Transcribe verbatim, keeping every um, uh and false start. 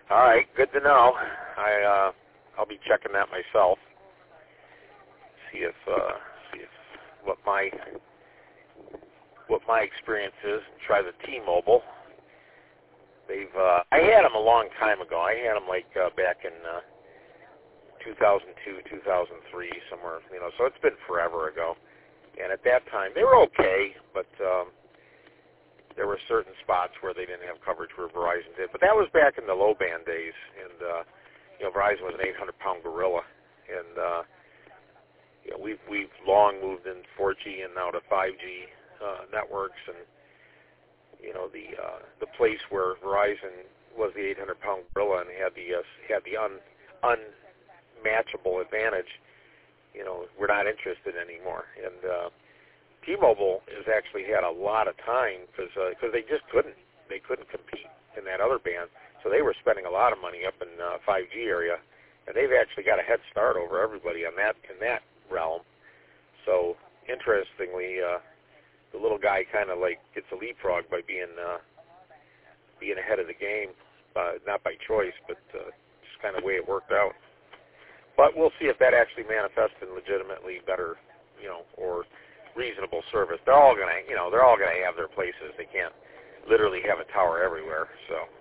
All right, good to know. I uh, I'll be checking that myself. See if uh, see if what my what my experience is. Try the T-Mobile. They've uh, I had them a long time ago. I had them like uh, back in uh, two thousand two, two thousand three, somewhere. You know, so it's been forever ago. And at that time, they were okay, but um, there were certain spots where they didn't have coverage where Verizon did. But that was back in the low band days, and uh, you know, Verizon was an eight hundred pound gorilla, and uh, you know, we've we've long moved in four G and now to five G uh, networks, and you know, the uh, the place where Verizon was the eight hundred pound gorilla and had the uh, had the un unmatchable advantage. You know, we're not interested anymore, and uh, T-Mobile has actually had a lot of time because because uh, they just couldn't they couldn't compete in that other band, so they were spending a lot of money up in uh, five G area, and they've actually got a head start over everybody on that in that realm. So interestingly, uh, the little guy kind of like gets a leapfrog by being uh, being ahead of the game, uh, not by choice, but uh, just kind of the way it worked out. But we'll see if that actually manifests in legitimately better, you know, or reasonable service. They're all gonna, you know, they're all gonna have their places. They can't literally have a tower everywhere. So